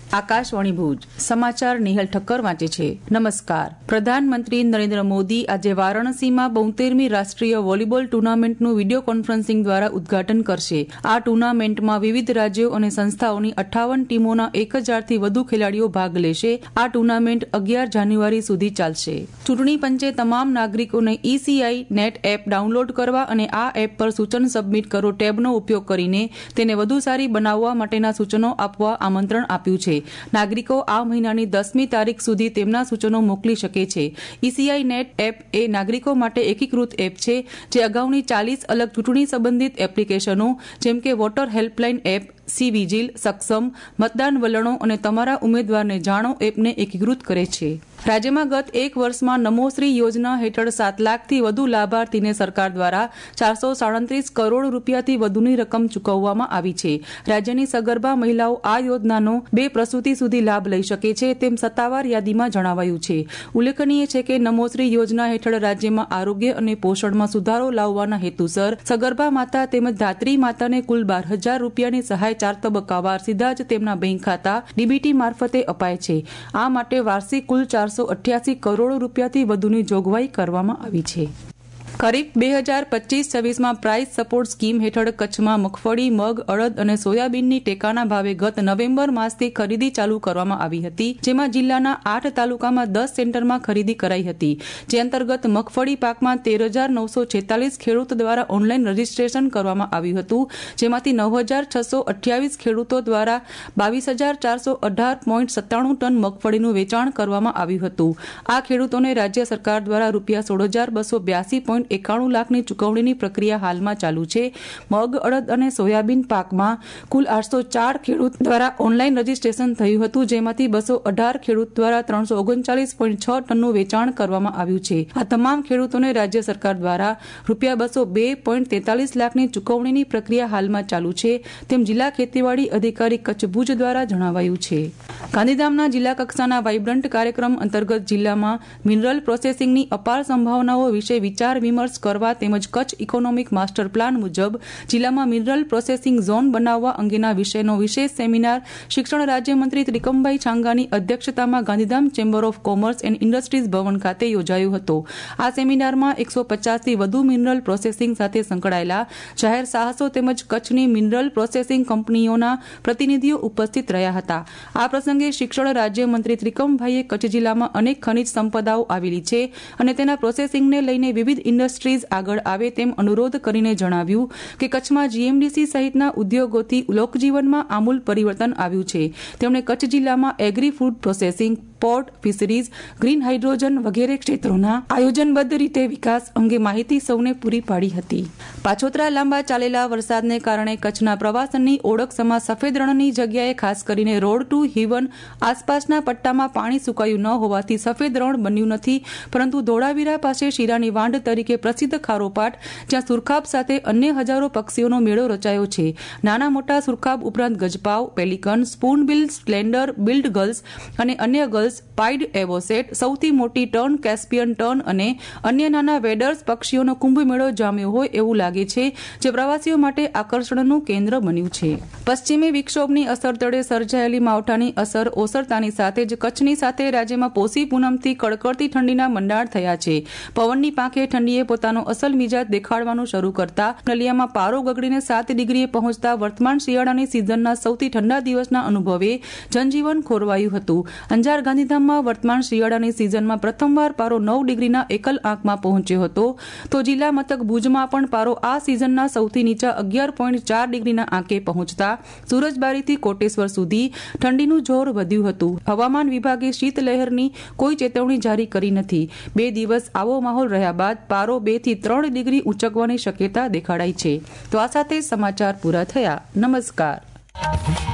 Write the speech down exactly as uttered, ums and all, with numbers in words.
આકાશવાણી ભુજ સમાચાર નિહલ ઠક્કર વાંચે છે. નમસ્કાર. પ્રધાનમંત્રી નરેન્દ્ર મોદી આજે વારાણસીમાં બોતેરમી રાષ્ટ્રીય વોલીબોલ ટુર્નામેન્ટનું વિડીયો કોન્ફરન્સિંગ દ્વારા ઉદઘાટન કરશે. આ ટુર્નામેન્ટમાં વિવિધ રાજ્યો અને સંસ્થાઓની અઠ્ઠાવન ટીમોના એક હજારથી વધુ ખેલાડીઓ ભાગ લેશે. આ ટુર્નામેન્ટ અગિયાર જાન્યુઆરી સુધી ચાલશે. ચૂંટણી પંચે તમામ નાગરિકોને ઈસીઆઈ નેટ એપ ડાઉનલોડ કરવા અને આ એપ પર સૂચન સબમિટ કરો ટેબનો ઉપયોગ કરીને તેને વધુ સારી બનાવવા માટેના સૂચનો આપવા આમંત્રણ આપ્યું છે. નાગરિકો આ મહિનાની દસમી તારીખ સુધી તેમના સૂચનો મોકલી શકે છે. ઈસીઆઈ નેટ એપ એ નાગરિકો માટે એકીકૃત એપ છે જે અગાઉની ચાલીસ અલગ ચૂંટણી સંબંધિત એપ્લિકેશનો જેમ કે voter helpline app, C vigil, Saksham, મતદાન વલણો અને તમારા ઉમેદવારને જાણો એપને એકીકૃત કરે છે. રાજ્યમાં ગત એક વર્ષમાં નમોશ્રી યોજના હેઠળ સાત લાખથી વધુ લાભાર્થીને સરકાર દ્વારા ચારસો સાડત્રીસ કરોડ રૂપિયાથી વધુની રકમ ચૂકવવામાં આવી છે. રાજ્યની સગર્ભા મહિલાઓ આ યોજનાનો બે પ્રસૂતિ સુધી લાભ લઈ શકે છે તેમ સત્તાવાર યાદીમાં જણાવાયું છે. ઉલ્લેખનીય છે કે નમોશ્રી યોજના હેઠળ રાજ્યમાં આરોગ્ય અને પોષણમાં સુધારો લાવવાના હેતુસર સગર્ભા માતા તેમજ ધાત્રી માતાને કુલ બાર હજાર રૂપિયાની સહાય ચાર તબક્કાવાર સીધા જ તેમના બેંક ખાતા ડીબીટી મારફતે અપાય છે. આ માટે વાર્ષિક કુલ ચારસો અઠ્યાસી કરોડ રૂપિયાથી વધુની જોગવાઈ કરવામાં આવી છે. ખરીફ બે હજાર પચીસ છવ્વીસમાં પ્રાઇસ સપોર્ટ સ્કીમ હેઠળ કચ્છમાં મગફળી, મગ, અડદ અને સોયાબીનની ટેકાના ભાવે ગત નવેમ્બર માસથી ખરીદી ચાલુ કરવામાં આવી હતી, જેમાં જિલ્લાના આઠ તાલુકામાં દસ સેન્ટરમાં ખરીદી કરાઈ હતી. જે અંતર્ગત મગફળી પાકમાં તેર હજાર નવસો છેતાલીસ ખેડૂત દ્વારા ઓનલાઈન રજીસ્ટ્રેશન કરવામાં આવ્યું હતું, જેમાંથી નવ હજાર છસો અઠ્યાવીસ ખેડૂતો દ્વારા બાવીસ હજાર ચારસો અઢાર પોઈન્ટ સત્તાણું ટન મગફળીનું વેચાણ કરવામાં આવ્યું હતું. આ ખેડૂતોને રાજ્ય સરકાર દ્વારા રૂપિયા સોળ હજાર બસો બ્યાસી પોઈન્ટ એકાણું લાખની ચૂકવણીની પ્રક્રિયા હાલમાં ચાલુ છે. મગ, અડદ અને સોયાબીન પાકમાં કુલ આઠસો ચાર ખેડૂત દ્વારા ઓનલાઈન રજીસ્ટ્રેશન થયું હતું, જેમાંથી બસો અઢાર ખેડૂત દ્વારા ત્રણસો ઓગણચાલીસ પોઈન્ટ છ ટનનું વેચાણ કરવામાં આવ્યું છે. આ તમામ ખેડૂતોને રાજ્ય સરકાર દ્વારા રૂપિયા બસો બે પોઈન્ટ તેતાલીસ લાખની ચૂકવણીની પ્રક્રિયા હાલમાં ચાલુ છે તેમ જિલ્લા ખેતીવાડી અધિકારી કચ્છ ભુજ દ્વારા જણાવાયું છે. ગાંધીધામના જિલ્લા કક્ષાના વાઇબ્રન્ટ કાર્યક્રમ અંતર્ગત જિલ્લામાં મિનરલ પ્રોસેસિંગની અપાર સંભાવનાઓ વિશે વિચાર વિમર્શ કરવા તેમજ કચ્છ ઇકોનોમિક માસ્ટર પ્લાન મુજબ જિલ્લામાં મિનરલ પ્રોસેસિંગ ઝોન બનાવવા અંગેના વિષયનો વિશેષ સેમિનાર શિક્ષણ રાજ્યમંત્રી ત્રિકમભાઈ છાંગાની અધ્યક્ષતામાં Gandhidham chamber of commerce and industries ભવન ખાતે યોજાયો હતો. આ સેમિનારમાં એકસો પચાસથી વધુ મિનરલ પ્રોસેસિંગ સાથે સંકળાયેલા જાહેર સાહસો તેમજ કચ્છની મિનરલ પ્રોસેસિંગ કંપનીઓના પ્રતિનિધિઓ ઉપસ્થિત રહ્યા હતા. આ પ્રસંગે શિક્ષણ રાજ્યમંત્રી ત્રિકમભાઈએ કચ્છ જિલ્લામાં અનેક ખનિજ સંપદાઓ આવેલી છે અને તેના પ્રોસેસિંગને લઈને વિવિધ ઇન્ડસ્ટ્રીઝ આગળ આવે તેમ અનુરોધ કરીને જણાવ્યું કે કચ્છમાં જીએમડીસી સહિતના ઉદ્યોગોથી લોકજીવનમાં આમૂલ પરિવર્તન આવ્યું છે. તેમણે કચ્છ જિલ્લામાં agri food processing, port, fisheries, green hydrogen વગેરે ક્ષેત્રોના આયોજનબદ્ધ રીતે વિકાસ અંગે માહિતી સૌને પૂરી પાડી હતી. પાછોતરા લાંબા ચાલેલા વરસાદને કારણે કચ્છના પ્રવાસનની ઓળખ સમા સફેદ રણની જગ્યાએ ખાસ કરીને રોડ ટુ હિવન આસપાસના પટ્ટામાં પાણી સુકાયું ન હોવાથી સફેદ રણ બન્યું નથી, પરંતુ ધોળાવીરા પાસે શીરાની વાંઢ તરીકે પ્રસિદ્ધ ખારોપાટ જ્યાં સુરખાબ સાથે અન્ય હજારો પક્ષીઓનો મેળો રચાયો છે. નાના મોટા સુરખાબ ઉપરાંત ગજપાવ, pelican, spoonbill, slender, billed gulls અને અન્ય ગલ્સ, પાઇડ એવોસેટ, સૌથી મોટી ટર્ન, કેસ્પિયન ટર્ન અને અન્ય નાના વેડર્સ પક્ષીઓનો કુંભ મેળો જામ્યો હોય એવું લાગે છે, જે પ્રવાસીઓ માટે આકર્ષણનું કેન્દ્ર બન્યું છે. પશ્ચિમી વિક્ષોભની અસર તળે સર્જાયેલી માવઠાની અસર ઓસરતાની સાથે જ કચ્છની સાથે રાજ્યમાં પોષી પૂનમથી કડકડતી ઠંડીના મંડાણ થયા છે. પવનની પાંખે ઠંડીએ પોતાનો અસલ મિજાજ દેખાડવાનું શરૂ કરતા નલિયામાં પારો ગગડીને સાત ડિગ્રીએ પહોંચતા વર્તમાન શિયાળાની સિઝનના સૌથી ઠંડા દિવસના અનુભવે જનજીવન ખોરવાયું હતું. અંજાર ગાંધીધામમાં વર્તમાન શિયાળાની સિઝનમાં પ્રથમવાર પારો નવ ડિગ્રીના એકલ આંકમાં પહોંચ્યો હતો, તો જિલ્લા મથક ભુજમાં પણ પારો આ સિઝનના સૌથી નીચા અગિયાર પોઈન્ટ ચાર ડિગ્રીના આંકે પહોંચતા સુરજબારીથી કોટેશ્વર સુધી ઠંડીનું જોર વધ્યું હતું. હવામાન વિભાગે શીતલહેરની કોઈ ચેતવણી જારી કરી નથી. બે દિવસ આવો માહોલ રહ્યા બાદ પારો બે થી ત્રણ ડિગ્રી ઊંચકવાની શક્યતા દેખાડાઈ છે. તો આ સાથે સમાચાર પૂરા થયા. નમસ્કાર.